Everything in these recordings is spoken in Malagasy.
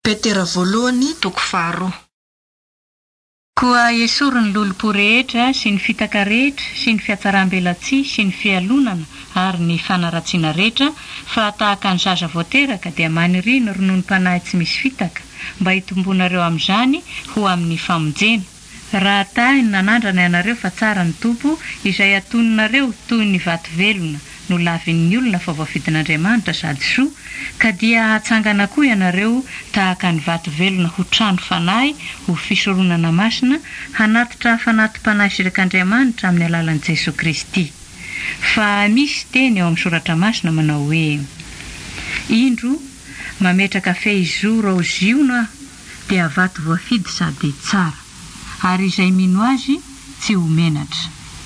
Petera voalohany toko 2. Koa esory ny lolompo rehetra sy ny fitaka rehetra sy ny fiatsaram-belatsia sy ny fialonana ary ny fanaratsiana rehetra fa tahaka ny zaza voateraka dia manirina ronono mpanahy tsy misy fitaka mba hitombonareo amin'izany ho amin'ny famonjena. Raha tahiny nanandrana ianareo fa tsara ny topo izay atoninareo toy ny vato velona no lavin'ny olona fa voafidin'Andriamanitra sady soa ka dia hatsangana koa ianareo tahaka ny vato velona ho trano fanahy ho fisoronana masina hanatitra fanatim-panahy sirak'Andriamanitra amin'ny alalan'i Jesosy Kristy. Fa misy teny eo amin'ny soratra masina manao hoe indro mametraka fehizoro ao ziona dia vato voafidy sady tsara ary izay mino azy tsy ho menatra.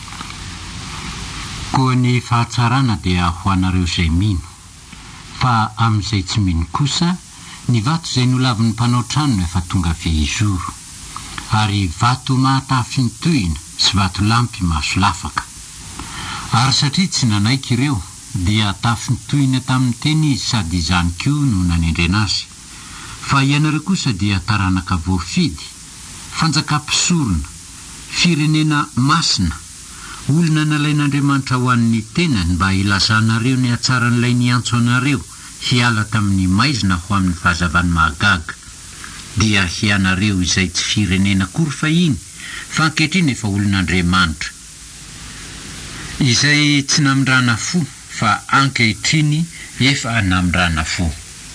Koa ny fahatsarana dia ho anareo izay mino, fa amin'izay tsy mino kosa ny vato izay nolavin'ny mpanao trano efa tonga fehizoro, ary vato mahatafy ny tohina sy vato lampy maso lafaka. Ary satria tsy nanaiky ireo dia tafy ny tohina tamin'ny teny izy sady izany koa no nanendrena azy. Fa ianareo kosa dia taranaka voafidy, fanjakam-pisorona, firenena masina, olona nalain'Andriamanitra ho an'ny tenany mba ilazanareo ny hatsaran'ilay niantso anareo hiala tamin'ny maizina ho amin'ny fahazavany mahagaga. Dia hianareo izay tsy firenena kory fahiny fa ankehitriny efa olon'Andriamanitra, izay tsy namindrana fo fa ankehitriny efa namindrana fo.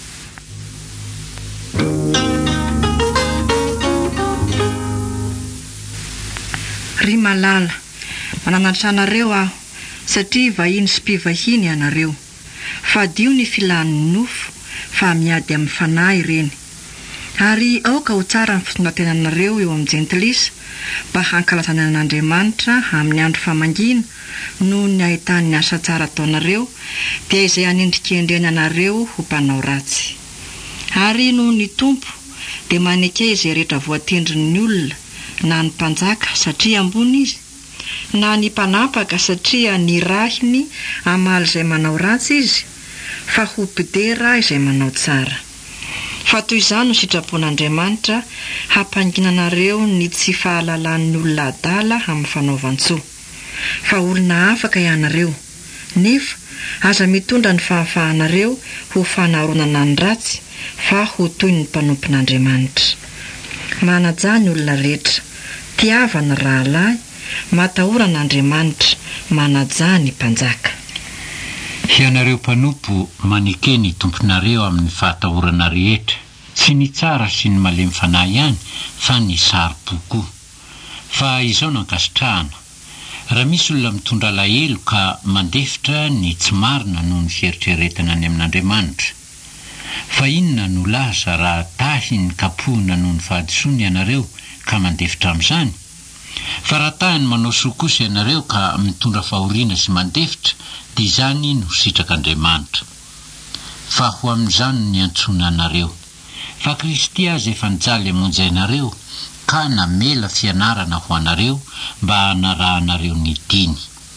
Ry malala, mananatra anareo aho satria vahiny sy mpivahiny ianareo. Fadio ny filan'ny nofo fa miady amin'ny fanahy ireny. Ary aoka ho tsara ny fitondratenanareo eo amin'ny jentilisa mba hankalazana an'Andriamanitra amin'ny andro famangina noho ny ahitany asa tsara ataonareo dia izay hanendrikendreny anareo ho mpanao ratsy. Ary noho ny tompo dia maneka izay rehetra voatendrin'ny olona, na ny mpanjaka satria ambony izy, na ny mpanapaka satria nirahiny amaly izay manao ratsy izy, fa ho pidera izay manao tsara. Fa toy izany no sitrapon'Andriamanitra hampanginanareo ny tsy fahalalan'ny olona adala amin'ny fanaovan-tsoa. Fa olona afaka ianareo, nefa aza mitondra ny fahafahanareo ho fanaronana ny ratsy fa ho toy ny mpanompon'Andriamanitra. Manaja ny olona rehetra, tiavana rahalahy, matahoran'Andriamanitra, manaja ny mpanjaka. Ianareo mpanompo, manekeny tomponareo amin'ny fahatahorana rehetra, tsy ny tsara sy ny malemy fanahy ihany fa ny saro-po koa. Fa izao no ankasitrahana, raha misy olona mitondra lahelo ka mandefitra ny tsy marina noho ny fieritreretana any amin'Andriamanitra, fa inona no lasa raha tahy ny kapohina noho ny fahadisoana ianareo ka mandefitra amin'izany? Fa raha tahiny manao soa kosa ianareo ka mitondra fahoriana sy mandefitra, dia izany no sitrak'Andriamanitra. Fa ho amin'izany ny antsoina anareo. Fa Kristy azy efa nijaly hamonjy ianareo ka namela fianarana ho anareo mba hanarahanareo ny diny,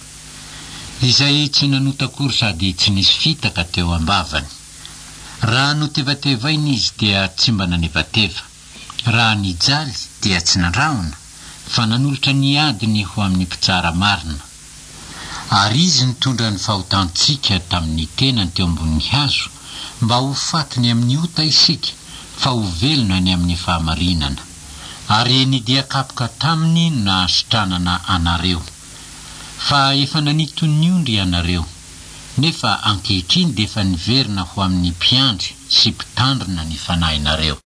izay tsy nanotakory sady tsy nisy fitaka teo ambavany. Raha notevatevaina izy dia tsy mba nanevateva, raha nijaly dia tsy nandrahona fa nanolotra ny adiny ho amin'ny mpitsara marina. Ary izy nitondra ny fahotantsika tamin'ny tenany teo ambonin'ny hazo mba ho fatiny amin'ny ota isika fa ho velona ny amin'ny fahamarinana. Ary nidiakapoka taminy na sitranana anareo. Fa efa nanito ny ondry ianareo, nefa ankehitriny dia efa niverina ho amin'ny mpiandry sy mpitandrina ny fanahinareo.